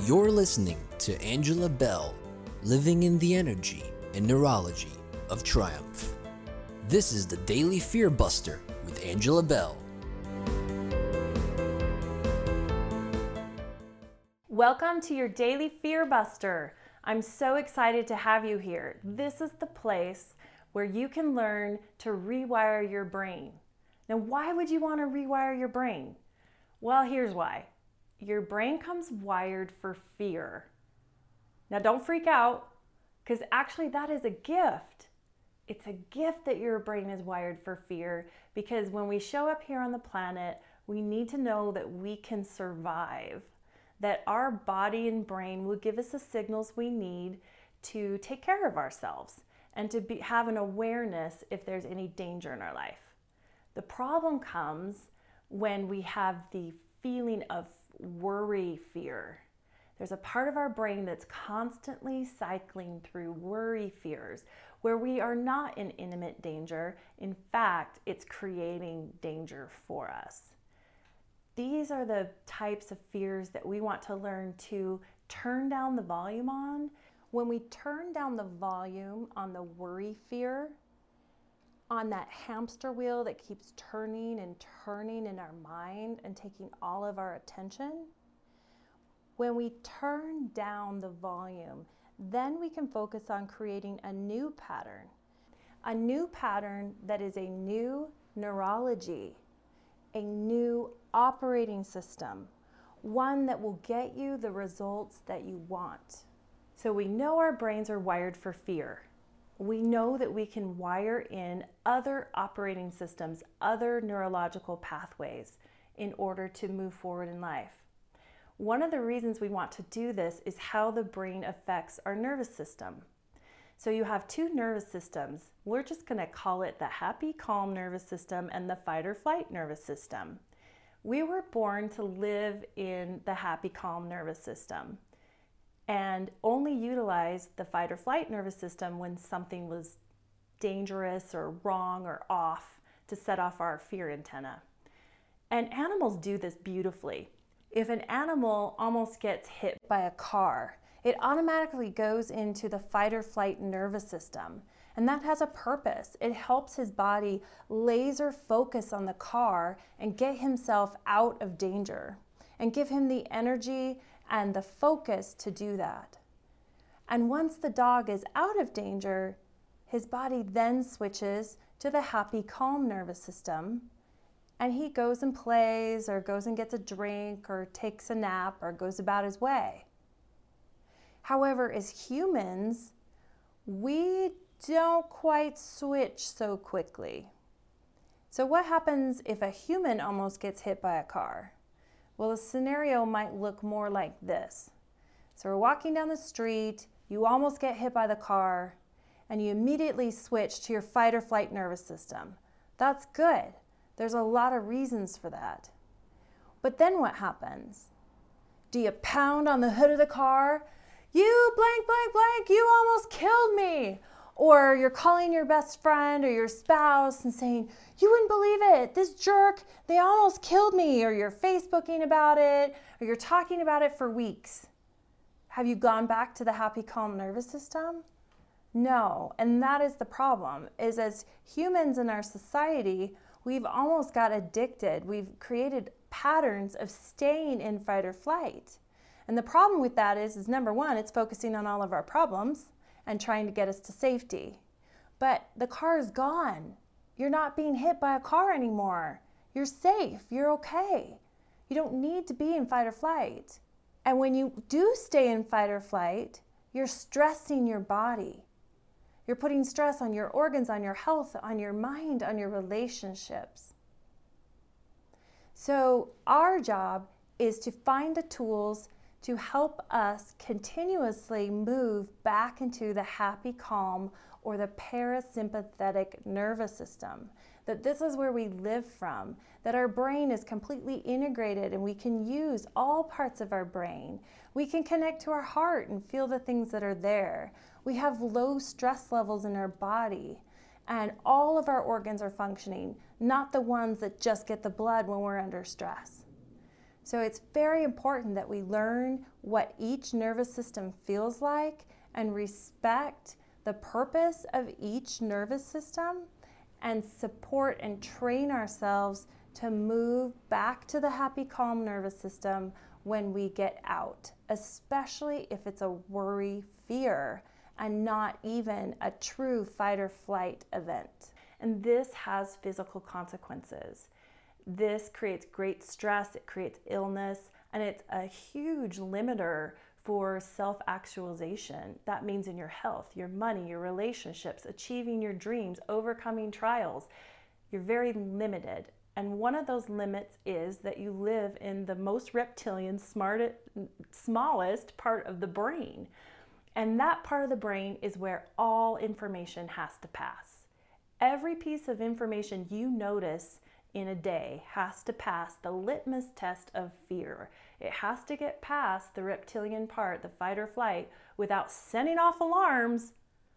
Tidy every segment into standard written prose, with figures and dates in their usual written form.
You're listening to Angela Bell, Living in the Energy and Neurology of Triumph. This is the Daily Fear Buster with Angela Bell. Welcome to your Daily Fear Buster. I'm so excited to have you here. This is the place where you can learn to rewire your brain. Now, why would you want to rewire your brain? Well, here's why. Your brain comes wired for fear. Now, don't freak out, because actually that is a gift. It's a gift that your brain is wired for fear, because when we show up here on the planet, we need to know that we can survive, that our body and brain will give us the signals we need to take care of ourselves and to have an awareness if there's any danger in our life. The problem comes when we have the feeling of worry fear. There's a part of our brain that's constantly cycling through worry fears where we are not in imminent danger. In fact, it's creating danger for us. These are the types of fears that we want to learn to turn down the volume on. When we turn down the volume on the worry fear, on that hamster wheel that keeps turning and turning in our mind and taking all of our attention, when we turn down the volume, then we can focus on creating a new pattern that is a new neurology, a new operating system, one that will get you the results that you want. So we know our brains are wired for fear. We know that we can wire in other operating systems, other neurological pathways in order to move forward in life. One of the reasons we want to do this is how the brain affects our nervous system. So you have two nervous systems. We're just going to call it the happy, calm nervous system and the fight or flight nervous system. We were born to live in the happy, calm nervous system and only utilize the fight or flight nervous system when something was dangerous or wrong or off to set off our fear antenna. And animals do this beautifully. If an animal almost gets hit by a car, it automatically goes into the fight or flight nervous system. And that has a purpose. It helps his body laser focus on the car and get himself out of danger and give him the energy and the focus to do that. And once the dog is out of danger, his body then switches to the happy, calm nervous system, and he goes and plays or goes and gets a drink or takes a nap or goes about his way. However, as humans, we don't quite switch so quickly. So what happens if a human almost gets hit by a car? Well, the scenario might look more like this. So we're walking down the street, you almost get hit by the car, and you immediately switch to your fight or flight nervous system. That's good. There's a lot of reasons for that. But then what happens? Do you pound on the hood of the car? You blank, blank, blank, you almost killed me. Or you're calling your best friend or your spouse and saying, you wouldn't believe it, this jerk, they almost killed me. Or you're Facebooking about it, or you're talking about it for weeks. Have you gone back to the happy, calm nervous system? No, and that is the problem, is as humans in our society, we've almost got addicted. We've created patterns of staying in fight or flight. And the problem with that is number one, it's focusing on all of our problems and trying to get us to safety. But the car is gone. You're not being hit by a car anymore. You're safe, you're okay. You don't need to be in fight or flight. And when you do stay in fight or flight, you're stressing your body. You're putting stress on your organs, on your health, on your mind, on your relationships. So our job is to find the tools to help us continuously move back into the happy, calm, or the parasympathetic nervous system. That this is where we live from, that our brain is completely integrated and we can use all parts of our brain. We can connect to our heart and feel the things that are there. We have low stress levels in our body and all of our organs are functioning, not the ones that just get the blood when we're under stress. So it's very important that we learn what each nervous system feels like and respect the purpose of each nervous system and support and train ourselves to move back to the happy, calm nervous system when we get out, especially if it's a worry, fear, and not even a true fight or flight event. And this has physical consequences. This creates great stress, it creates illness, and it's a huge limiter for self-actualization. That means in your health, your money, your relationships, achieving your dreams, overcoming trials. You're very limited. And one of those limits is that you live in the most reptilian, smallest part of the brain. And that part of the brain is where all information has to pass. Every piece of information you notice in a day has to pass the litmus test of fear. It has to get past the reptilian part, the fight or flight, without sending off alarms.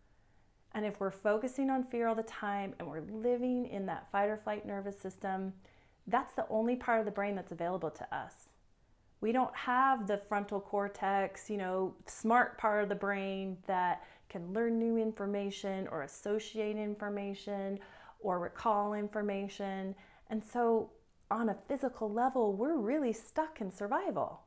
And if we're focusing on fear all the time and we're living in that fight or flight nervous system, that's the only part of the brain that's available to us. We don't have the frontal cortex, smart part of the brain that can learn new information or associate information or recall information. And so on a physical level, we're really stuck in survival.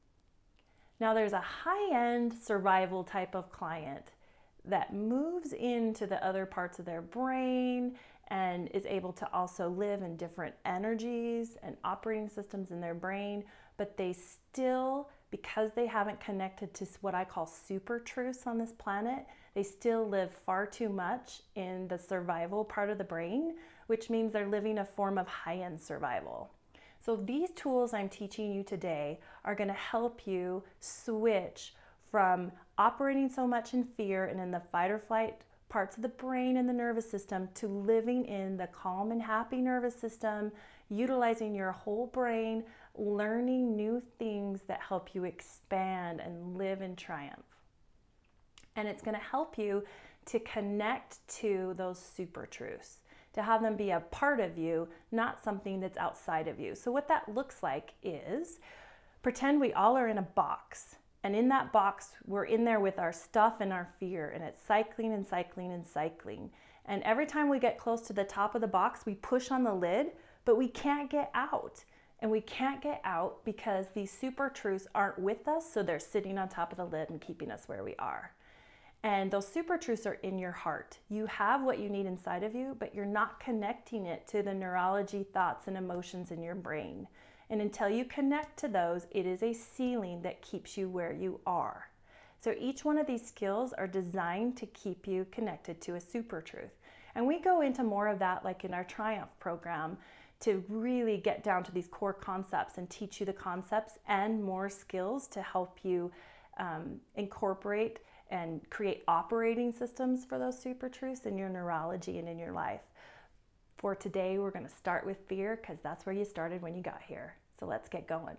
Now there's a high-end survival type of client that moves into the other parts of their brain and is able to also live in different energies and operating systems in their brain, but they still, because they haven't connected to what I call super truths on this planet, they still live far too much in the survival part of the brain, which means they're living a form of high-end survival. So these tools I'm teaching you today are going to help you switch from operating so much in fear and in the fight or flight parts of the brain and the nervous system to living in the calm and happy nervous system, utilizing your whole brain, learning new things that help you expand and live in triumph. And it's going to help you to connect to those super truths, to have them be a part of you, not something that's outside of you. So what that looks like is, pretend we all are in a box. And in that box, we're in there with our stuff and our fear, and it's cycling and cycling and cycling. And every time we get close to the top of the box, we push on the lid, but we can't get out. And we can't get out because these super truths aren't with us, so they're sitting on top of the lid and keeping us where we are. And those super truths are in your heart. You have what you need inside of you, but you're not connecting it to the neurology, thoughts, and emotions in your brain. And until you connect to those, it is a ceiling that keeps you where you are. So each one of these skills are designed to keep you connected to a super truth. And we go into more of that like in our Triumph program to really get down to these core concepts and teach you the concepts and more skills to help you incorporate and create operating systems for those super truths in your neurology and in your life. For today, we're going to start with fear because that's where you started when you got here. So let's get going.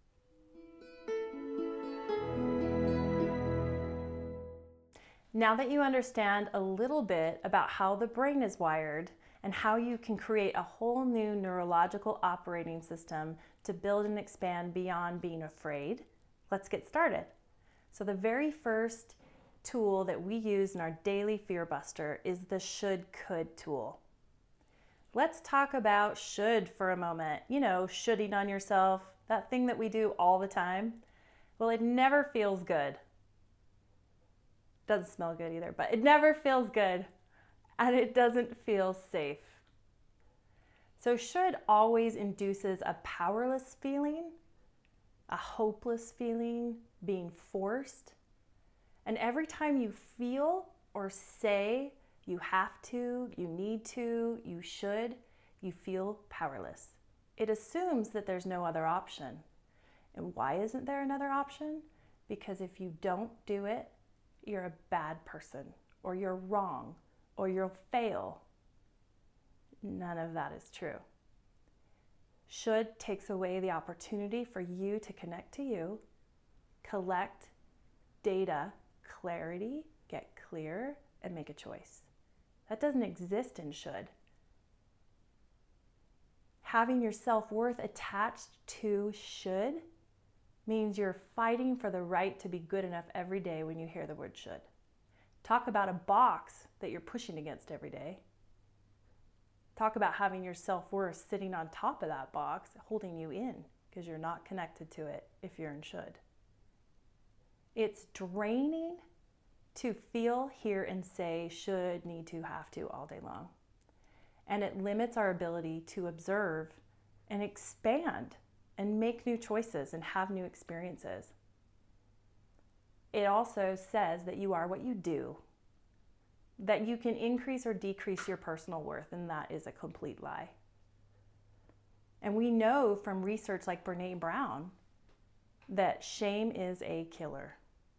Now that you understand a little bit about how the brain is wired and how you can create a whole new neurological operating system to build and expand beyond being afraid, let's get started. So the very first tool that we use in our daily Fear Buster is the should-could tool. Let's talk about should for a moment. Shoulding on yourself, that thing that we do all the time. Well, it never feels good. Doesn't smell good either, but it never feels good and it doesn't feel safe. So should always induces a powerless feeling, a hopeless feeling, being forced. And every time you feel or say you have to, you need to, you should, you feel powerless. It assumes that there's no other option. And why isn't there another option? Because if you don't do it, you're a bad person, or you're wrong, or you'll fail. None of that is true. Should takes away the opportunity for you to connect to you, collect data, clarity, get clear, and make a choice. That doesn't exist in should. Having your self-worth attached to should means you're fighting for the right to be good enough every day when you hear the word should. Talk about a box that you're pushing against every day. Talk about having your self-worth sitting on top of that box, holding you in because you're not connected to it if you're in should. It's draining to feel, hear, and say should, need to, have to all day long. And it limits our ability to observe and expand and make new choices and have new experiences. It also says that you are what you do, that you can increase or decrease your personal worth, and that is a complete lie. And we know from research like Brené Brown that shame is a killer.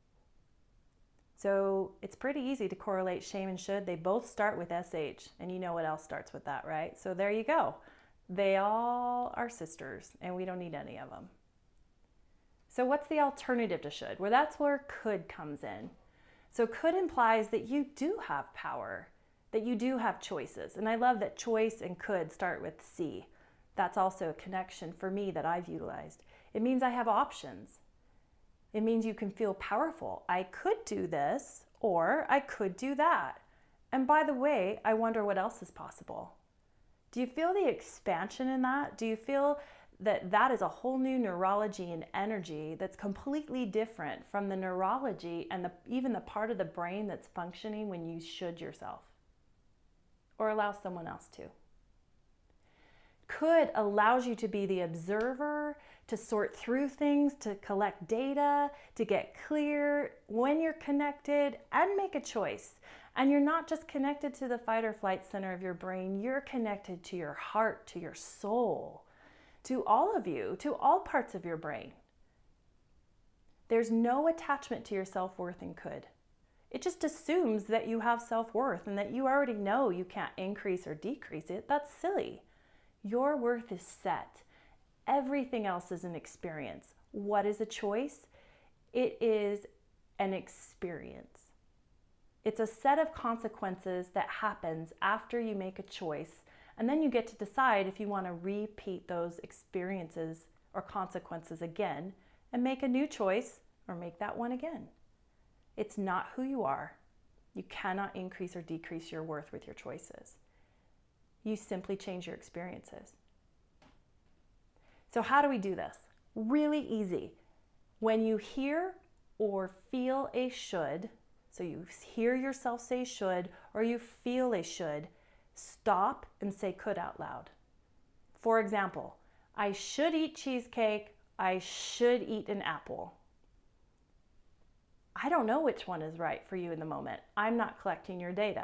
So it's pretty easy to correlate shame and should. They both start with SH, and you know what else starts with that, right? So there you go. They all are sisters, and we don't need any of them. So what's the alternative to should? Well, that's where could comes in. So could implies that you do have power, that you do have choices. And I love that choice and could start with C. That's also a connection for me that I've utilized. It means I have options. It means you can feel powerful. I could do this, or I could do that. And by the way, I wonder what else is possible. Do you feel the expansion in that? Do you feel that that is a whole new neurology and energy that's completely different from the neurology and even the part of the brain that's functioning when you should yourself or allow someone else to? Could allows you to be the observer, to sort through things, to collect data, to get clear when you're connected and make a choice. And you're not just connected to the fight or flight center of your brain, you're connected to your heart, to your soul, to all of you, to all parts of your brain. There's no attachment to your self-worth in could. It just assumes that you have self-worth and that you already know you can't increase or decrease it. That's silly. Your worth is set. Everything else is an experience. What is a choice? It is an experience. It's a set of consequences that happens after you make a choice, and then you get to decide if you want to repeat those experiences or consequences again and make a new choice or make that one again. It's not who you are. You cannot increase or decrease your worth with your choices. You simply change your experiences. So how do we do this? Really easy. When you hear or feel a should, so you hear yourself say should or you feel a should, stop and say could out loud. For example, I should eat cheesecake. I should eat an apple. I don't know which one is right for you in the moment. I'm not collecting your data.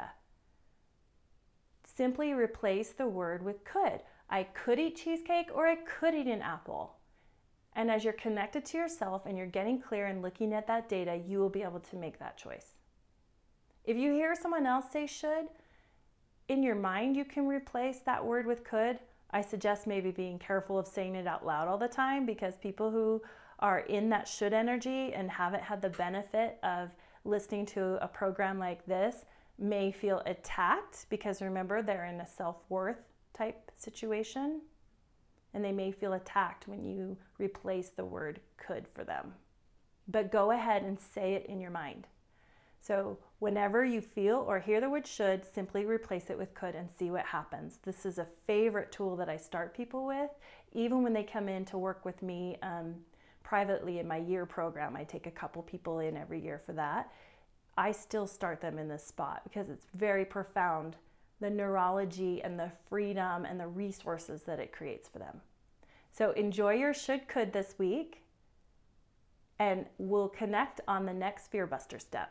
Simply replace the word with could. I could eat cheesecake or I could eat an apple. And as you're connected to yourself and you're getting clear and looking at that data, you will be able to make that choice. If you hear someone else say should, in your mind you can replace that word with could. I suggest maybe being careful of saying it out loud all the time, because people who are in that should energy and haven't had the benefit of listening to a program like this may feel attacked, because remember, they're in a self-worth type situation and they may feel attacked when you replace the word could for them. But go ahead and say it in your mind. So whenever you feel or hear the word should, simply replace it with could and see what happens. This is a favorite tool that I start people with, even when they come in to work with me privately in my year program. I take a couple people in every year for that. I still start them in this spot because it's very profound, the neurology and the freedom and the resources that it creates for them. So enjoy your should could this week, and we'll connect on the next Fear Buster step.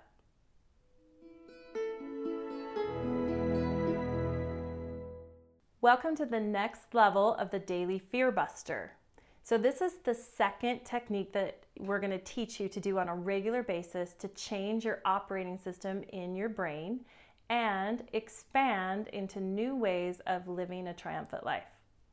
Welcome to the next level of the Daily Fear Buster. So this is the second technique that we're going to teach you to do on a regular basis to change your operating system in your brain and expand into new ways of living a triumphant life.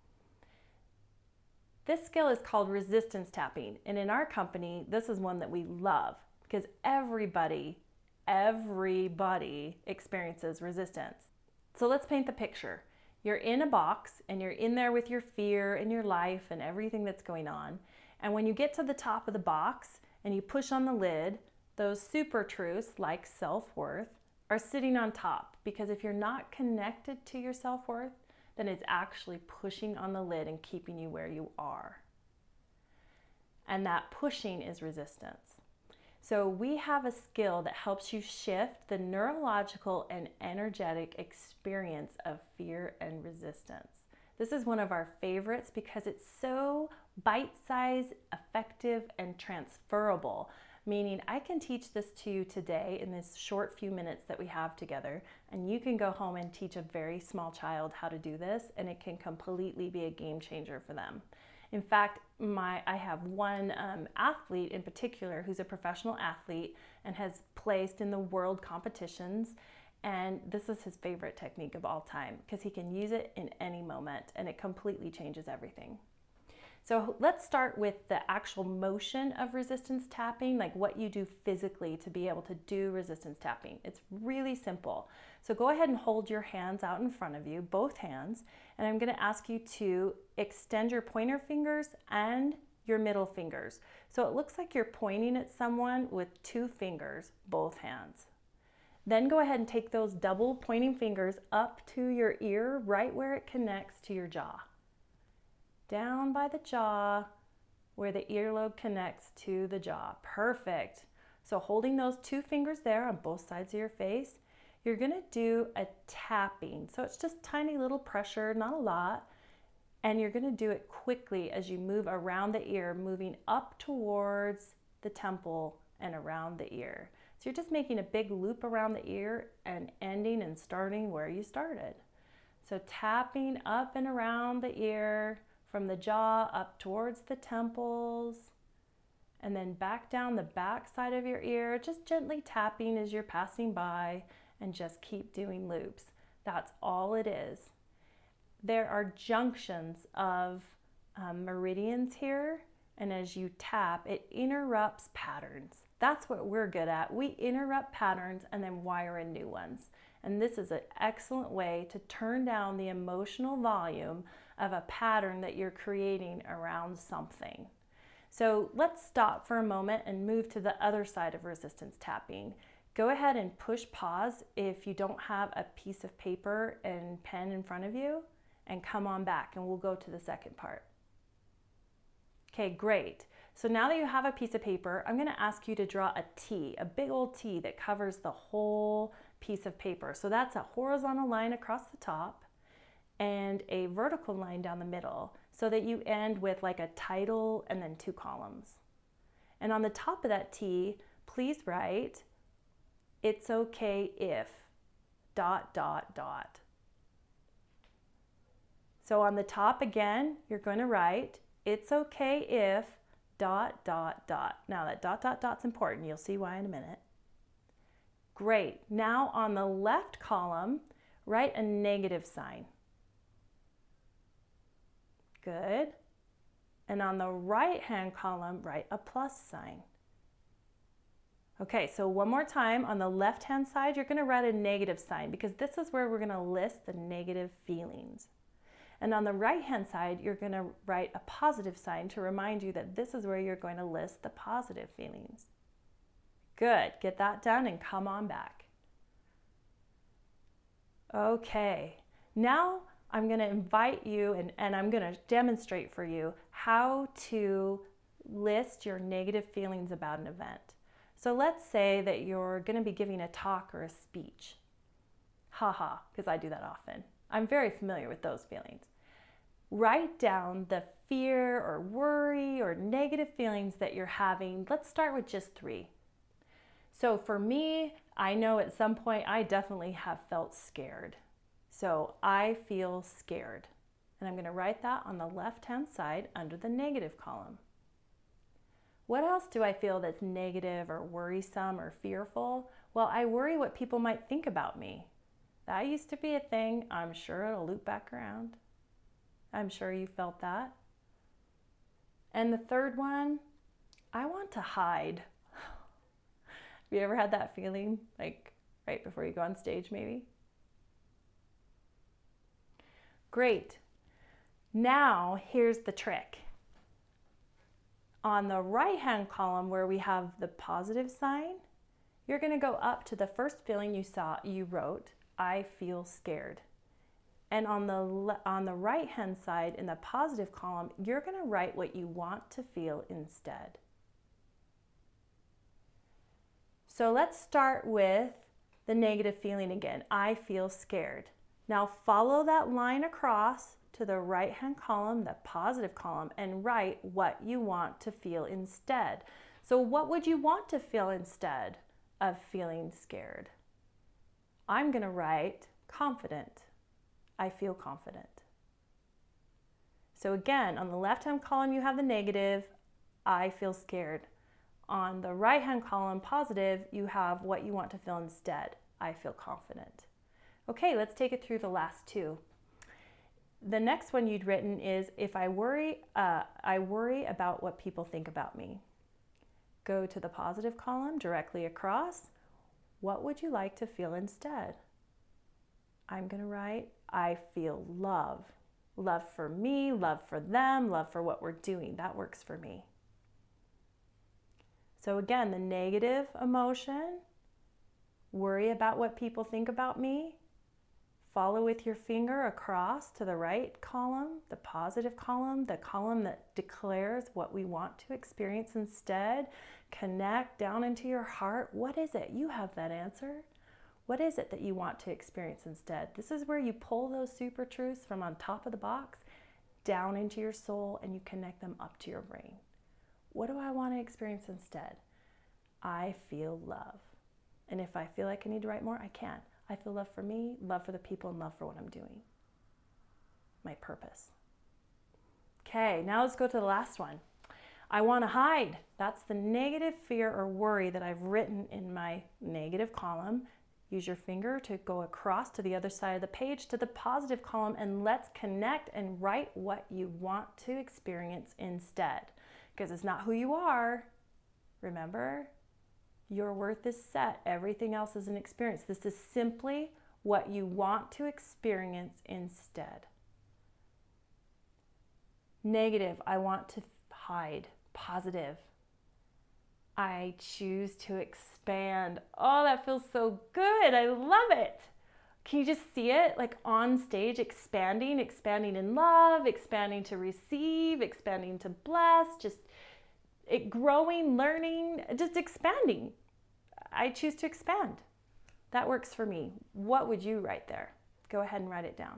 This skill is called resistance tapping, and in our company, this is one that we love because everybody experiences resistance. So let's paint the picture. You're in a box and you're in there with your fear and your life and everything that's going on. And when you get to the top of the box and you push on the lid, those super truths like self-worth are sitting on top, because if you're not connected to your self-worth, then it's actually pushing on the lid and keeping you where you are. And that pushing is resistance. So we have a skill that helps you shift the neurological and energetic experience of fear and resistance. This is one of our favorites because it's so bite-sized, effective, and transferable. Meaning I can teach this to you today in this short few minutes that we have together, and you can go home and teach a very small child how to do this, and it can completely be a game changer for them. In fact, I have one athlete in particular who's a professional athlete and has placed in the world competitions, and this is his favorite technique of all time because he can use it in any moment and it completely changes everything. So let's start with the actual motion of resistance tapping, like what you do physically to be able to do resistance tapping. It's really simple. So go ahead and hold your hands out in front of you, both hands, and I'm going to ask you to extend your pointer fingers and your middle fingers. So it looks like you're pointing at someone with 2 fingers, both hands. Then go ahead and take those double pointing fingers up to your ear, right where it connects to your jaw. Down by the jaw where the earlobe connects to the jaw. Perfect. So holding those 2 fingers there on both sides of your face, you're going to do a tapping. So it's just tiny little pressure, not a lot. And you're going to do it quickly as you move around the ear, moving up towards the temple and around the ear. So you're just making a big loop around the ear and ending and starting where you started. So tapping up and around the ear, from the jaw up towards the temples, and then back down the back side of your ear, just gently tapping as you're passing by, and just keep doing loops. That's all it is. There are junctions of meridians here, and as you tap, it interrupts patterns. That's what we're good at. We interrupt patterns and then wire in new ones. And this is an excellent way to turn down the emotional volume of a pattern that you're creating around something. So let's stop for a moment and move to the other side of resistance tapping. Go ahead and push pause if you don't have a piece of paper and pen in front of you, and come on back and we'll go to the second part. Okay, great. So now that you have a piece of paper, I'm going to ask you to draw a T, a big old T that covers the whole piece of paper. So that's a horizontal line across the top and a vertical line down the middle, so that you end with like a title and then 2 columns. And on the top of that T, please write, "It's okay if ... So on the top again, you're going to write, "It's okay if ... Now that ... dot's important. You'll see why in a minute. Great. Now on the left column, write a negative sign. Good. And on the right-hand column, write a plus sign. Okay, so one more time. On the left-hand side, you're going to write a negative sign because this is where we're going to list the negative feelings. And on the right-hand side, you're going to write a positive sign to remind you that this is where you're going to list the positive feelings. Good. Get that done and come on back. Okay. Now I'm going to invite you and I'm going to demonstrate for you how to list your negative feelings about an event. So let's say that you're going to be giving a talk or a speech. Haha, because I do that often. I'm very familiar with those feelings. Write down the fear or worry or negative feelings that you're having. Let's start with just 3. So for me, I know at some point I definitely have felt scared. So I feel scared. And I'm going to write that on the left-hand side under the negative column. What else do I feel that's negative or worrisome or fearful? Well, I worry what people might think about me. That used to be a thing. I'm sure it'll loop back around. I'm sure you felt that. And the third one, I want to hide. Have you ever had that feeling, like right before you go on stage maybe? Great. Now, here's the trick. On the right-hand column where we have the positive sign, you're going to go up to the first feeling you wrote, I feel scared. And on the right-hand side in the positive column, you're going to write what you want to feel instead. So let's start with the negative feeling again. I feel scared. Now follow that line across to the right-hand column, the positive column, and write what you want to feel instead. So what would you want to feel instead of feeling scared? I'm going to write confident. I feel confident. So again, on the left-hand column, you have the negative, I feel scared. On the right-hand column, positive, you have what you want to feel instead. I feel confident. Okay, let's take it through the last two. The next one you'd written is, if I worry about what people think about me. Go to the positive column directly across. What would you like to feel instead? I'm going to write, I feel love. Love for me, love for them, love for what we're doing. That works for me. So again, the negative emotion, worry about what people think about me. Follow with your finger across to the right column, the positive column, the column that declares what we want to experience instead. Connect down into your heart. What is it? You have that answer. What is it that you want to experience instead? This is where you pull those super truths from on top of the box down into your soul and you connect them up to your brain. What do I want to experience instead? I feel love. And if I feel like I need to write more, I can. I feel love for me, love for the people, and love for what I'm doing. My purpose. Okay, now let's go to the last one. I want to hide. That's the negative fear or worry that I've written in my negative column. Use your finger to go across to the other side of the page to the positive column, and let's connect and write what you want to experience instead. Because it's not who you are. Remember? Your worth is set. Everything else is an experience. This is simply what you want to experience instead. Negative, I want to hide. Positive, I choose to expand. Oh, that feels so good. I love it. Can you just see it? Like on stage, expanding in love, expanding to receive, expanding to bless, just growing, learning, just expanding. I choose to expand. That works for me. What would you write there? Go ahead and write it down.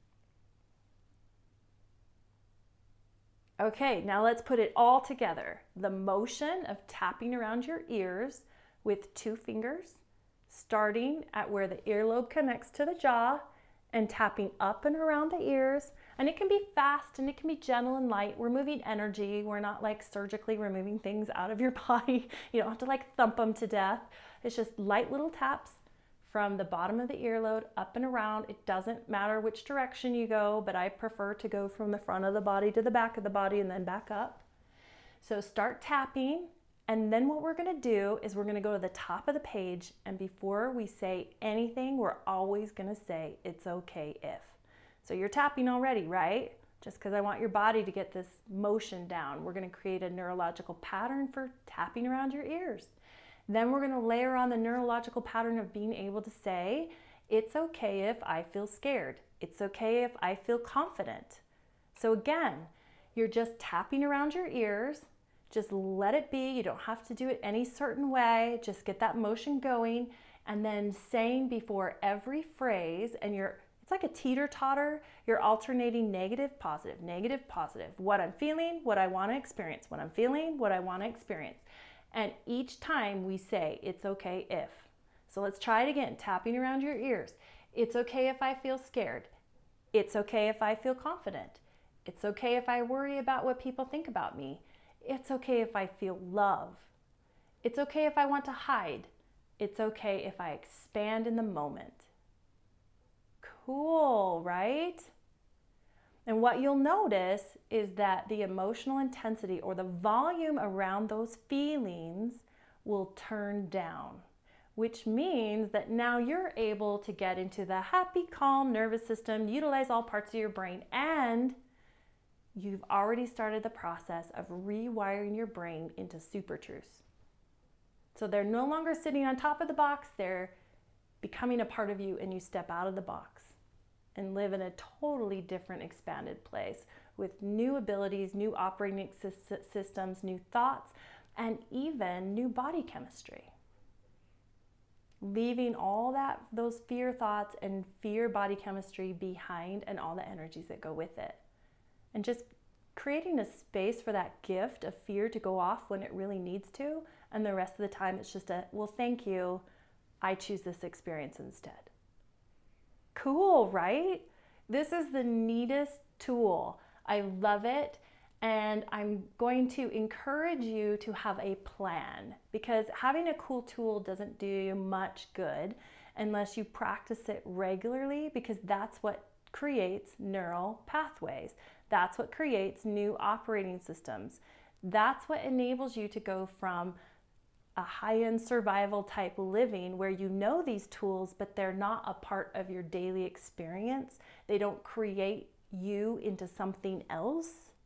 Okay, now let's put it all together. The motion of tapping around your ears with 2 fingers, starting at where the earlobe connects to the jaw and tapping up and around the ears. And it can be fast and it can be gentle and light. We're moving energy. We're not like surgically removing things out of your body. You don't have to like thump them to death. It's just light little taps from the bottom of the earlobe up and around. It doesn't matter which direction you go, but I prefer to go from the front of the body to the back of the body and then back up. So start tapping. And then what we're going to do is we're going to go to the top of the page, and before we say anything, we're always going to say, it's okay if. So you're tapping already, right? Just because I want your body to get this motion down. We're going to create a neurological pattern for tapping around your ears. Then we're going to layer on the neurological pattern of being able to say, it's okay if I feel scared. It's okay if I feel confident. So again, you're just tapping around your ears. Just let it be. You don't have to do it any certain way. Just get that motion going, and then saying before every phrase, and it's like a teeter-totter. You're alternating negative, positive, negative, positive. What I'm feeling, what I want to experience. What I'm feeling, what I want to experience. And each time we say, it's okay if. So let's try it again, tapping around your ears. It's okay if I feel scared. It's okay if I feel confident. It's okay if I worry about what people think about me. It's okay if I feel love. It's okay if I want to hide. It's okay if I expand in the moment. Cool, right? And what you'll notice is that the emotional intensity or the volume around those feelings will turn down. which means that now you're able to get into the happy, calm nervous system, utilize all parts of your brain, and you've already started the process of rewiring your brain into super truths. So they're no longer sitting on top of the box, they're becoming a part of you, and you step out of the box and live in a totally different, expanded place with new abilities, new operating systems, new thoughts, and even new body chemistry. Leaving all those fear thoughts and fear body chemistry behind, and all the energies that go with it. And just creating a space for that gift of fear to go off when it really needs to, and the rest of the time it's just well, thank you, I choose this experience instead. Cool, right? This is the neatest tool. I love it. And I'm going to encourage you to have a plan, because having a cool tool doesn't do you much good unless you practice it regularly, because that's what creates neural pathways. That's what creates new operating systems. That's what enables you to go from a high-end survival type living where you know these tools, but they're not a part of your daily experience. They don't create you into something else,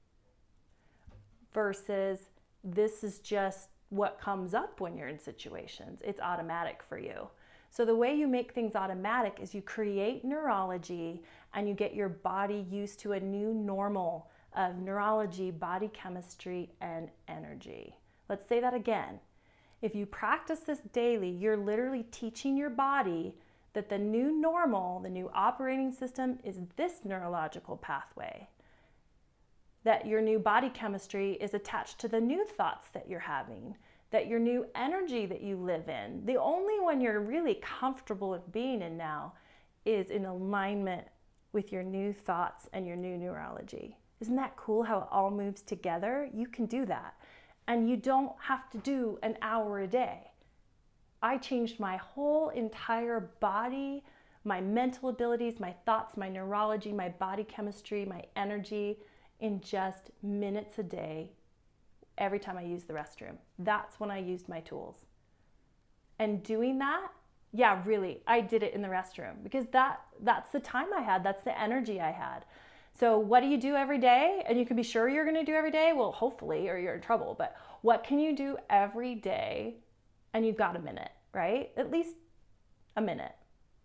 versus this is just what comes up when you're in situations. It's automatic for you. So the way you make things automatic is you create neurology and you get your body used to a new normal of neurology, body chemistry, and energy. Let's say that again. If you practice this daily, you're literally teaching your body that the new normal, the new operating system, is this neurological pathway. That your new body chemistry is attached to the new thoughts that you're having, that your new energy that you live in, the only one you're really comfortable with being in now, is in alignment with your new thoughts and your new neurology. Isn't that cool how it all moves together? You can do that. And you don't have to do an hour a day. I changed my whole entire body, my mental abilities, my thoughts, my neurology, my body chemistry, my energy in just minutes a day every time I use the restroom. That's when I used my tools. And doing that, yeah, really, I did it in the restroom, because that's the time I had, that's the energy I had. So what do you do every day? And you can be sure you're going to do every day? Well, hopefully, or you're in trouble. But what can you do every day? And you've got a minute, right? At least a minute.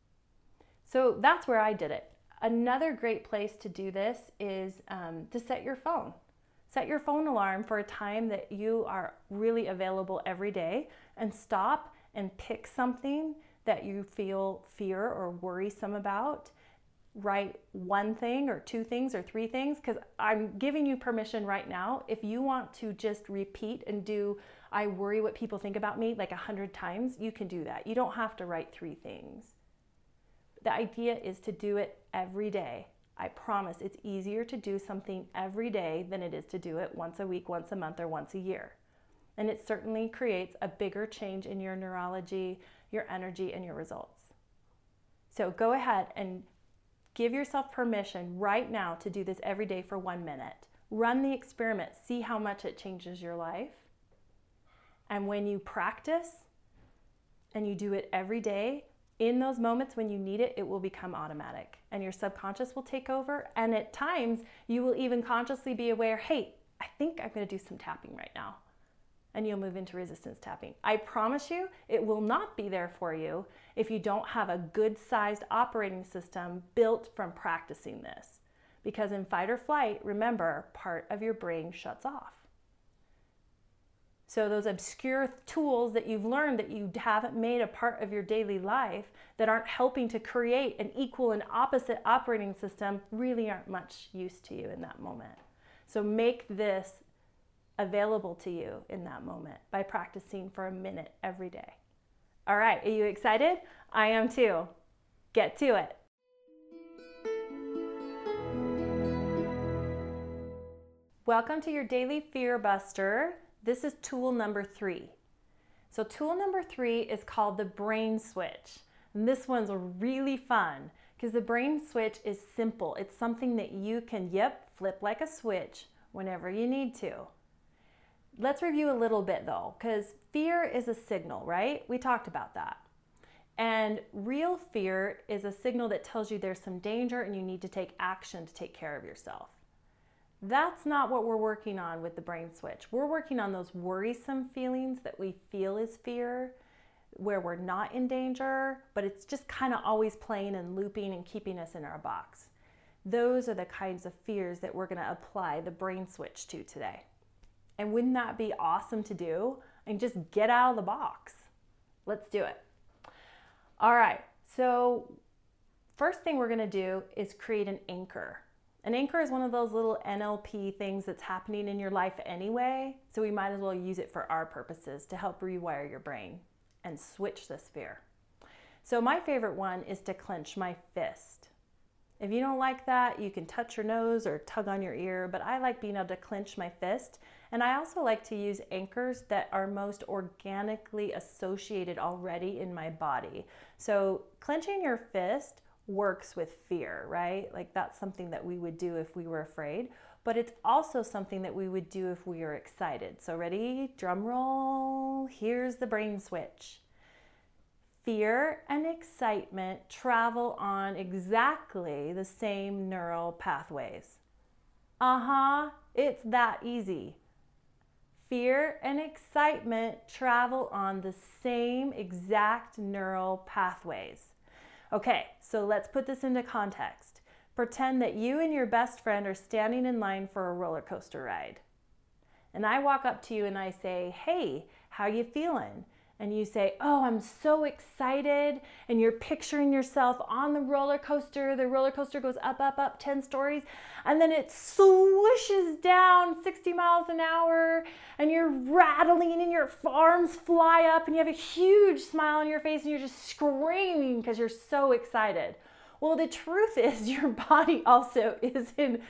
So that's where I did it. Another great place to do this is to set your phone. Set your phone alarm for a time that you are really available every day, and stop and pick something that you feel fear or worrisome about. Write one thing or two things or three things, because I'm giving you permission right now. If you want to just repeat and do, I worry what people think about me, like 100 times, you can do that. You don't have to write 3 things. The idea is to do it every day. I promise it's easier to do something every day than it is to do it once a week, once a month, or once a year. And it certainly creates a bigger change in your neurology, your energy, and your results. So go ahead and give yourself permission right now to do this every day for 1 minute. Run the experiment, see how much it changes your life. And when you practice and you do it every day, in those moments when you need it, it will become automatic, and your subconscious will take over. And at times you will even consciously be aware, hey, I think I'm going to do some tapping right now. And you'll move into resistance tapping. I promise you, it will not be there for you if you don't have a good sized operating system built from practicing this. Because in fight or flight, remember, part of your brain shuts off. So those obscure tools that you've learned that you haven't made a part of your daily life, that aren't helping to create an equal and opposite operating system, really aren't much use to you in that moment. So make this available to you in that moment by practicing for a minute every day. All right, are you excited? I am too. Get to it. Welcome to your Daily Fear Buster. This is tool number 3. So tool number 3 is called the brain switch. And this one's really fun because the brain switch is simple. It's something that you can, flip like a switch whenever you need to. Let's review a little bit though, because fear is a signal, right? We talked about that. And real fear is a signal that tells you there's some danger and you need to take action to take care of yourself. That's not what we're working on with the brain switch. We're working on those worrisome feelings that we feel is fear, where we're not in danger, but it's just kind of always playing and looping and keeping us in our box. Those are the kinds of fears that we're going to apply the brain switch to today. And wouldn't that be awesome to do? And just get out of the box. Let's do it. All right, so first thing we're going to do is create an anchor. An anchor is one of those little NLP things that's happening in your life anyway, so we might as well use it for our purposes to help rewire your brain and switch this fear. So my favorite one is to clench my fist. If you don't like that, you can touch your nose or tug on your ear, but I like being able to clench my fist. And I also like to use anchors that are most organically associated already in my body. So clenching your fist works with fear, right? Like that's something that we would do if we were afraid, but it's also something that we would do if we are excited. So ready? Drum roll. Here's the brain switch. Fear and excitement travel on exactly the same neural pathways. It's that easy. Fear and excitement travel on the same exact neural pathways. Okay, so let's put this into context. Pretend that you and your best friend are standing in line for a roller coaster ride. And I walk up to you and I say, "Hey, how you feeling?" And you say, "Oh, I'm so excited." And you're picturing yourself on the roller coaster. The roller coaster goes up, up, up 10 stories. And then it swooshes down 60 miles an hour. And you're rattling and your arms fly up. And you have a huge smile on your face. And you're just screaming because you're so excited. Well, the truth is your body also is in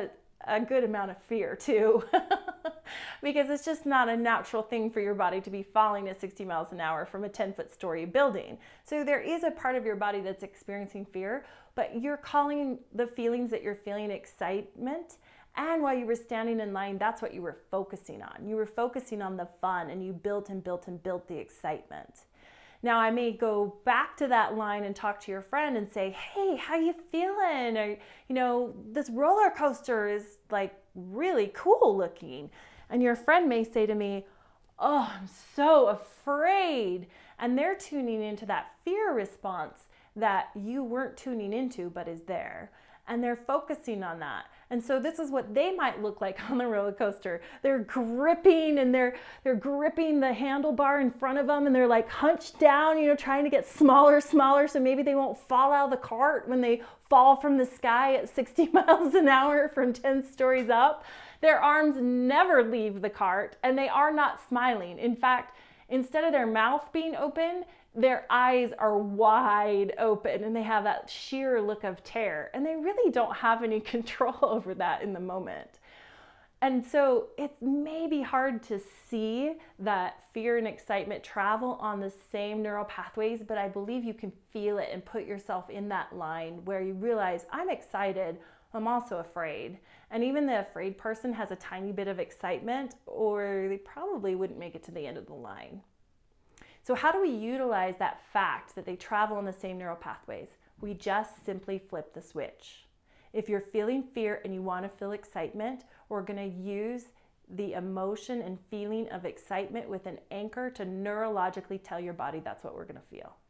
a good amount of fear too. Because it's just not a natural thing for your body to be falling at 60 miles an hour from a 10-foot story building. So there is a part of your body that's experiencing fear, but you're calling the feelings that you're feeling excitement. And while you were standing in line, that's what you were focusing on. You were focusing on the fun, and you built and built and built the excitement. Now I may go back to that line and talk to your friend and say, "Hey, how you feeling?" Or, "This roller coaster is like really cool looking." And your friend may say to me, "Oh, I'm so afraid." And they're tuning into that fear response that you weren't tuning into, but is there. And they're focusing on that. And so this is what they might look like on the roller coaster. They're gripping and they're gripping the handlebar in front of them, and they're like hunched down, trying to get smaller, so maybe they won't fall out of the cart when they fall from the sky at 60 miles an hour from 10 stories up. Their arms never leave the cart, and they are not smiling. In fact, instead of their mouth being open, their eyes are wide open, and they have that sheer look of terror, and they really don't have any control over that in the moment. And so it's maybe hard to see that fear and excitement travel on the same neural pathways, but I believe you can feel it and put yourself in that line where you realize, I'm excited, I'm also afraid. And even the afraid person has a tiny bit of excitement, or they probably wouldn't make it to the end of the line. So how do we utilize that fact that they travel on the same neural pathways? We just simply flip the switch. If you're feeling fear and you want to feel excitement, we're going to use the emotion and feeling of excitement with an anchor to neurologically tell your body that's what we're going to feel.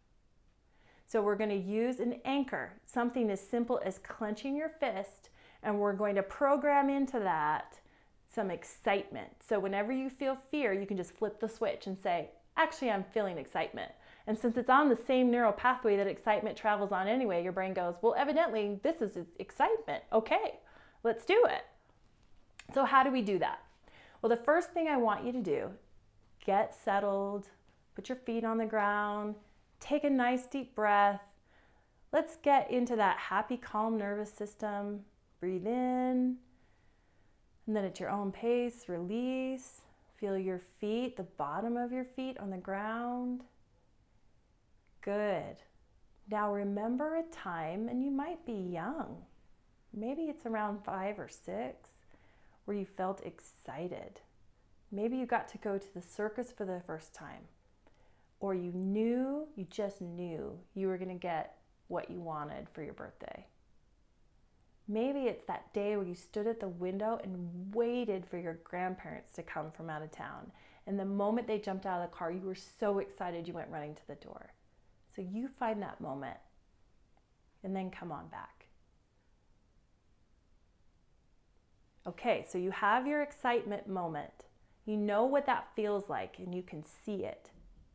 So we're going to use an anchor, something as simple as clenching your fist, and we're going to program into that some excitement. So whenever you feel fear, you can just flip the switch and say, "Actually, I'm feeling excitement." And since it's on the same neural pathway that excitement travels on anyway, your brain goes, "Well, evidently this is excitement. Okay, let's do it." So how do we do that? Well, the first thing I want you to do, get settled, put your feet on the ground, take a nice deep breath. Let's get into that happy, calm nervous system. Breathe in, and then at your own pace, release. Feel your feet, the bottom of your feet on the ground. Good. Now remember a time, and you might be young, maybe it's around 5 or 6, where you felt excited. Maybe you got to go to the circus for the first time, or you just knew you were going to get what you wanted for your birthday. Maybe it's that day where you stood at the window and waited for your grandparents to come from out of town. And the moment they jumped out of the car, you were so excited you went running to the door. So you find that moment and then come on back. Okay, so you have your excitement moment. You know what that feels like and you can see it.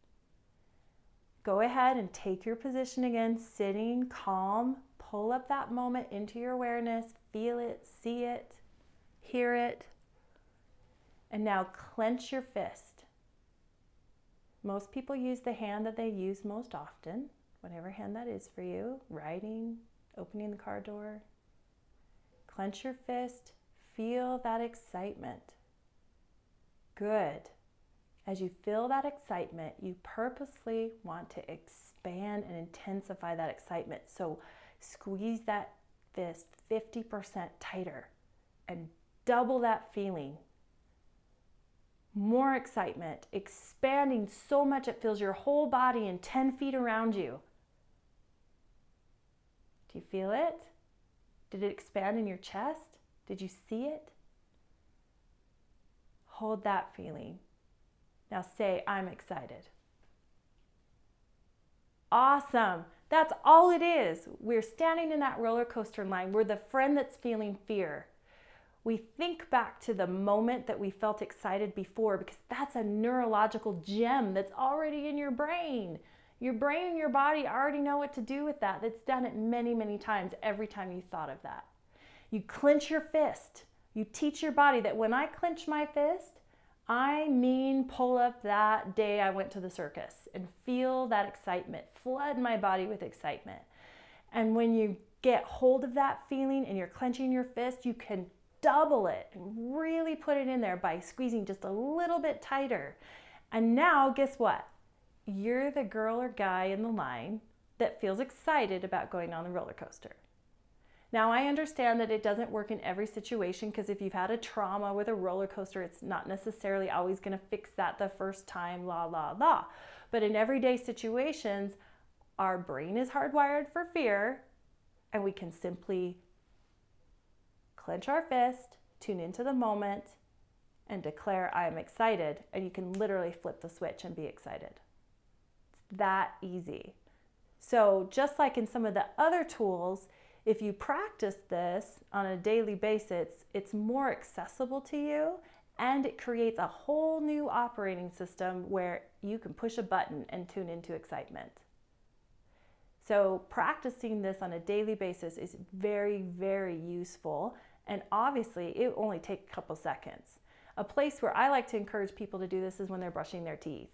Go ahead and take your position again, sitting calm. Pull up that moment into your awareness. Feel it, see it, hear it. And now clench your fist. Most people use the hand that they use most often, whatever hand that is for you. Writing, opening the car door. Clench your fist. Feel that excitement. Good. As you feel that excitement, you purposely want to expand and intensify that excitement. So squeeze that fist 50% tighter and double that feeling. More excitement, expanding so much it fills your whole body and 10 feet around you. Do you feel it? Did it expand in your chest? Did you see it? Hold that feeling. Now say, I'm excited. Awesome. That's all it is. We're standing in that roller coaster line. We're the friend that's feeling fear. We think back to the moment that we felt excited before because that's a neurological gem that's already in your brain. Your brain and your body already know what to do with that. It's done it many, many times every time you thought of that. You clench your fist. You teach your body that when I clench my fist, I mean pull up that day I went to the circus and feel that excitement, flood my body with excitement. And when you get hold of that feeling and you're clenching your fist, you can double it and really put it in there by squeezing just a little bit tighter. And now, guess what? You're the girl or guy in the line that feels excited about going on the roller coaster. Now, I understand that it doesn't work in every situation because if you've had a trauma with a roller coaster, it's not necessarily always going to fix that the first time, la, la, la. But in everyday situations, our brain is hardwired for fear, and we can simply clench our fist, tune into the moment, and declare, I am excited. And you can literally flip the switch and be excited. It's that easy. So just like in some of the other tools, if you practice this on a daily basis, it's more accessible to you and it creates a whole new operating system where you can push a button and tune into excitement. So practicing this on a daily basis is very, very useful. And obviously it only takes a couple seconds. A place where I like to encourage people to do this is when they're brushing their teeth.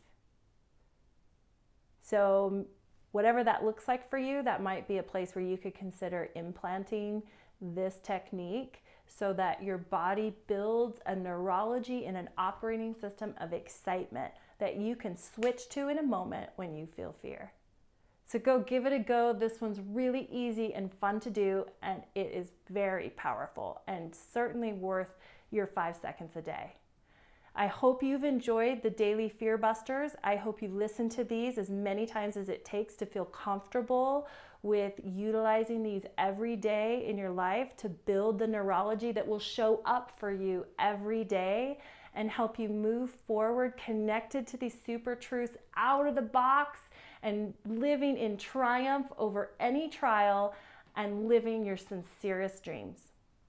So whatever that looks like for you, that might be a place where you could consider implanting this technique so that your body builds a neurology and an operating system of excitement that you can switch to in a moment when you feel fear. So go give it a go. This one's really easy and fun to do, and it is very powerful and certainly worth your 5 seconds a day. I hope you've enjoyed the Daily Fear Busters. I hope you listen to these as many times as it takes to feel comfortable with utilizing these every day in your life to build the neurology that will show up for you every day and help you move forward connected to these super truths out of the box and living in triumph over any trial and living your sincerest dreams.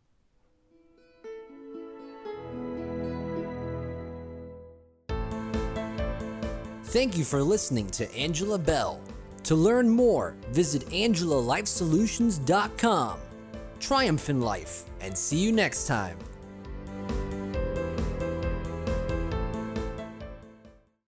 Thank you for listening to Angela Bell. To learn more, visit AngelaLifeSolutions.com. Triumph in life, and see you next time.